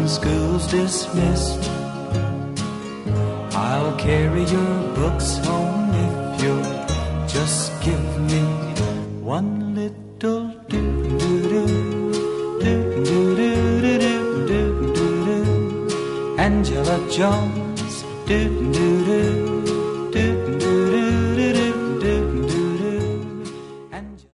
school's dismissed. I'll carry your books home if you'll just give me one little do-do-do-do-do-do-do-do-do. Angela Jones, do-do-do-do-do-do.